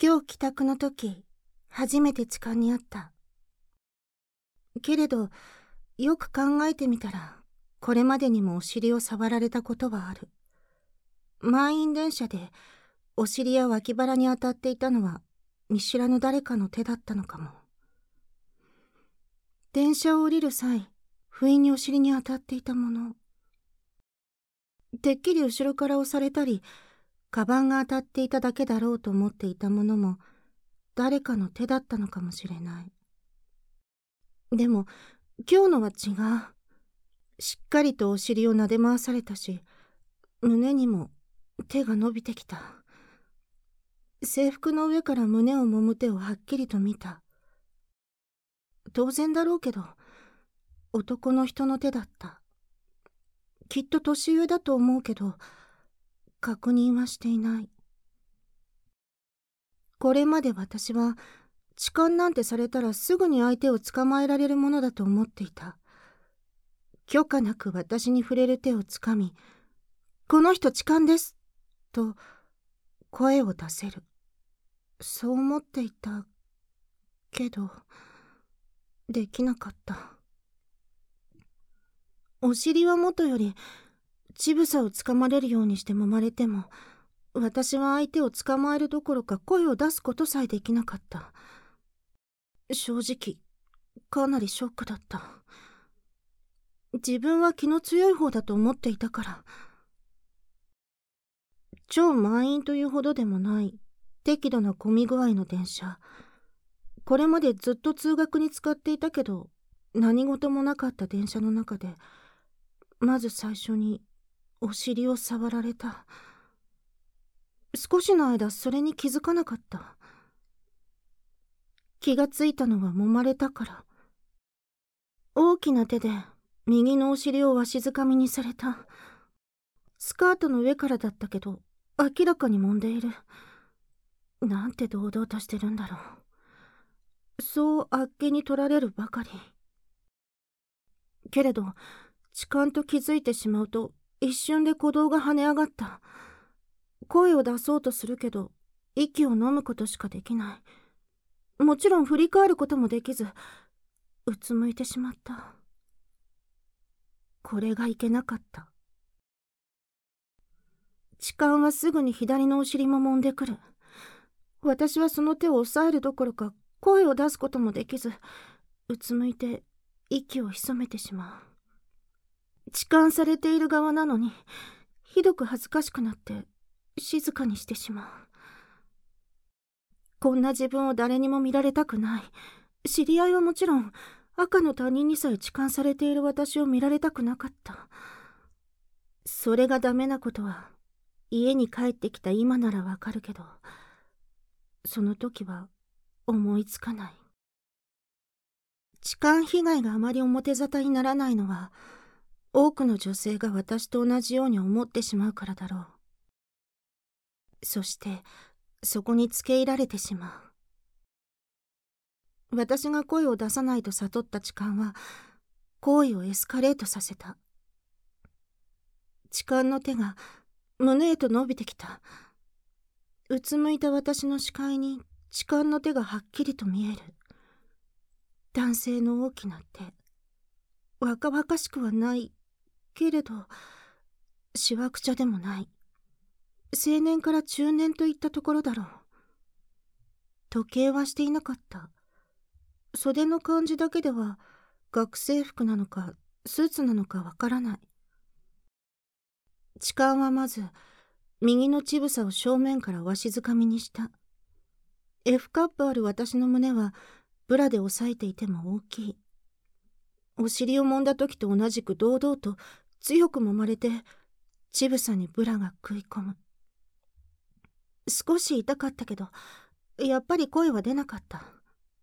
今日帰宅の時、初めて痴漢にあった。けれど、よく考えてみたら、これまでにもお尻を触られたことはある。満員電車で、お尻や脇腹に当たっていたのは、見知らぬ誰かの手だったのかも。電車を降りる際、不意にお尻に当たっていたもの。てっきり後ろから押されたり、カバンが当たっていただけだろうと思っていたものも、誰かの手だったのかもしれない。でも、今日のは違う。しっかりとお尻を撫で回されたし、胸にも手が伸びてきた。制服の上から胸を揉む手をはっきりと見た。当然だろうけど、男の人の手だった。きっと年上だと思うけど、確認はしていない。これまで私は、痴漢なんてされたらすぐに相手を捕まえられるものだと思っていた。許可なく私に触れる手をつかみ、この人痴漢です、と声を出せる。そう思っていたけど、できなかった。お尻はもとより、乳房をつかまれるようにして揉まれても、私は相手を捕まえるどころか声を出すことさえできなかった。正直、かなりショックだった。自分は気の強い方だと思っていたから。超満員というほどでもない適度な混み具合の電車。これまでずっと通学に使っていたけど、何事もなかった電車の中で、まず最初にお尻を触られた。少しの間それに気づかなかった。気がついたのは揉まれたから。大きな手で右のお尻をわしづかみにされた。スカートの上からだったけど、明らかに揉んでいる。なんて堂々としてるんだろう。そうあっけに取られるばかり。けれど、痴漢と気づいてしまうと、一瞬で鼓動が跳ね上がった。声を出そうとするけど、息を飲むことしかできない。もちろん振り返ることもできず、うつむいてしまった。これがいけなかった。痴漢はすぐに左のお尻も揉んでくる。私はその手を押さえるどころか声を出すこともできず、うつむいて息を潜めてしまう。痴漢されている側なのに、ひどく恥ずかしくなって静かにしてしまう。こんな自分を誰にも見られたくない。知り合いはもちろん、赤の他人にさえ痴漢されている私を見られたくなかった。それがダメなことは、家に帰ってきた今ならわかるけど、その時は思いつかない。痴漢被害があまり表沙汰にならないのは、多くの女性が私と同じように思ってしまうからだろう。そして、そこにつけ入られてしまう。私が声を出さないと悟った痴漢は、行為をエスカレートさせた。痴漢の手が胸へと伸びてきた。うつむいた私の視界に痴漢の手がはっきりと見える。男性の大きな手。若々しくはないけれど、しわくちゃでもない。青年から中年といったところだろう。時計はしていなかった。袖の感じだけでは学生服なのかスーツなのかわからない。痴漢はまず右の乳房を正面からわしづかみにした。F カップある私の胸はブラで押さえていても大きい。お尻を揉んだ時と同じく堂々と強く揉まれて乳房にブラが食い込む。少し痛かったけど、やっぱり声は出なかった。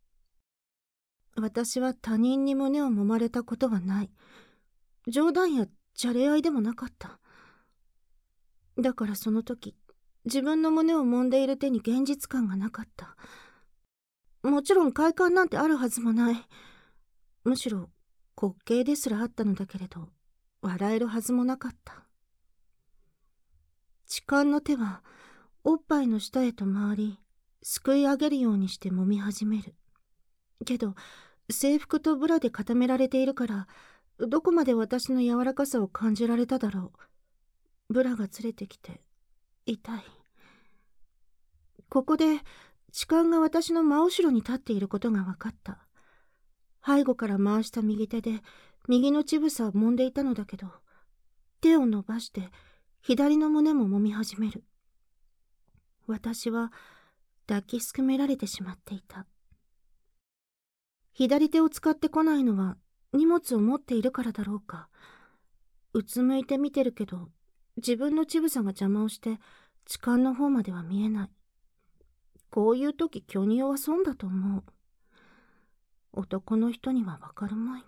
私は他人に胸を揉まれたことはない。冗談やじゃれ合いでもなかった。だからその時、自分の胸を揉んでいる手に現実感がなかった。もちろん快感なんてあるはずもない。むしろ滑稽ですらあったのだけれど、笑えるはずもなかった。痴漢の手はおっぱいの下へと回り、 すくい上げるようにして揉み始める。けど制服とブラで固められているから、どこまで私の柔らかさを感じられただろう。ブラがずれてきて痛い。ここで痴漢が私の真後ろに立っていることが分かった。背後から回した右手で右の乳房を揉んでいたのだけど、手を伸ばして左の胸も揉み始める。私は抱きすくめられてしまっていた。左手を使ってこないのは荷物を持っているからだろうか。うつむいて見てるけど、自分の乳房が邪魔をして痴漢の方までは見えない。こういう時巨乳は損だと思う。男の人にはわかるまい。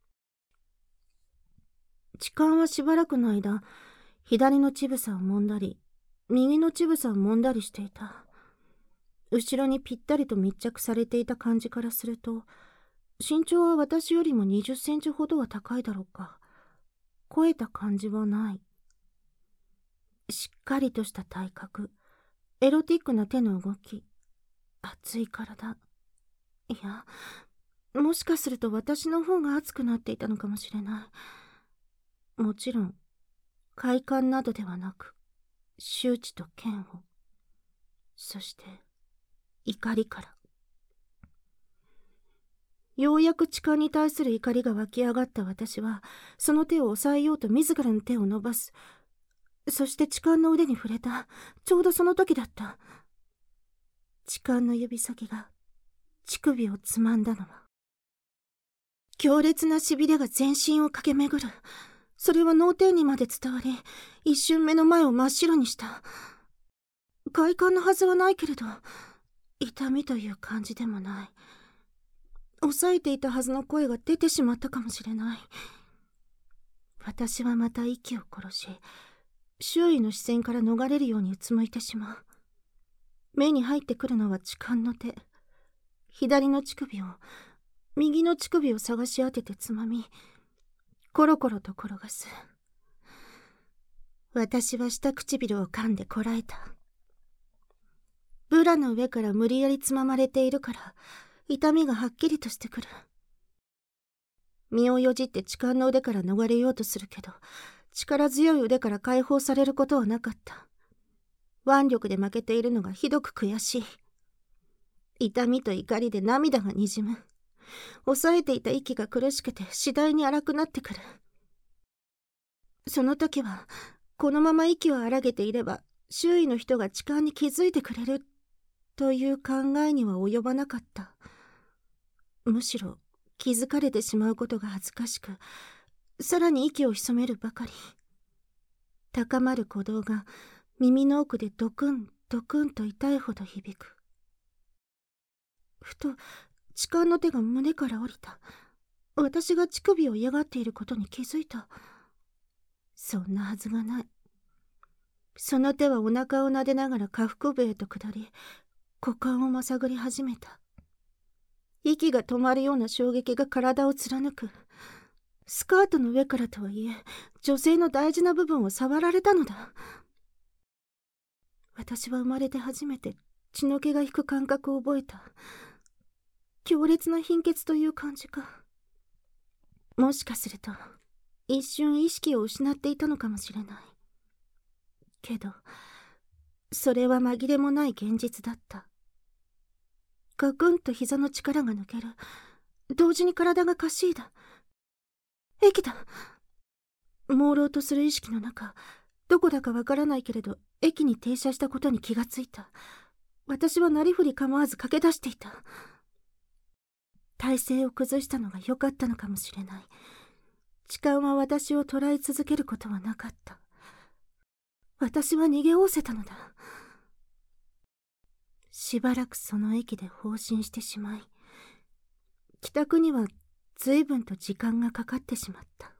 痴漢はしばらくの間、左の乳房を揉んだり、右の乳房を揉んだりしていた。後ろにぴったりと密着されていた感じからすると、身長は私よりも20センチほどは高いだろうか。超えた感じはない。しっかりとした体格、エロティックな手の動き、熱い体。いや、もしかすると私の方が熱くなっていたのかもしれない。もちろん快感などではなく、羞恥と嫌悪、そして怒りから。ようやく痴漢に対する怒りが湧き上がった私は、その手を押さえようと自らの手を伸ばす。そして痴漢の腕に触れた。ちょうどその時だった。痴漢の指先が乳首をつまんだのは。強烈なしびれが全身を駆け巡る。それは脳天にまで伝わり、一瞬目の前を真っ白にした。快感のはずはないけれど、痛みという感じでもない。抑えていたはずの声が出てしまったかもしれない。私はまた息を殺し、周囲の視線から逃れるようにうつむいてしまう。目に入ってくるのは痴漢の手。左の乳首を、右の乳首を探し当ててつまみ、コロコロと転がす。私は下唇を噛んでこらえた。ブラの上から無理やりつままれているから、痛みがはっきりとしてくる。身をよじって痴漢の腕から逃れようとするけど、力強い腕から解放されることはなかった。腕力で負けているのがひどく悔しい。痛みと怒りで涙がにじむ。抑えていた息が苦しくて次第に荒くなってくる。その時は、このまま息を荒げていれば、周囲の人が痴漢に気づいてくれる、という考えには及ばなかった。むしろ気づかれてしまうことが恥ずかしく、さらに息を潜めるばかり。高まる鼓動が耳の奥でドクンドクンと痛いほど響く。ふと痴漢の手が胸から降りた。私が乳首を嫌がっていることに気づいた。そんなはずがない。その手はお腹を撫でながら下腹部へと下り、股間をまさぐり始めた。息が止まるような衝撃が体を貫く。スカートの上からとはいえ、女性の大事な部分を触られたのだ。私は生まれて初めて血の気が引く感覚を覚えた。強烈な貧血という感じか。もしかすると一瞬意識を失っていたのかもしれない。けどそれは紛れもない現実だった。ガクンと膝の力が抜ける。同時に体がかしいだ。駅だ。朦朧とする意識の中、どこだかわからないけれど駅に停車したことに気がついた。私はなりふり構わず駆け出していた。体勢を崩したのが良かったのかもしれない。痴漢は私を捉え続けることはなかった。私は逃げおおせたのだ。しばらくその駅で放心してしまい、帰宅には随分と時間がかかってしまった。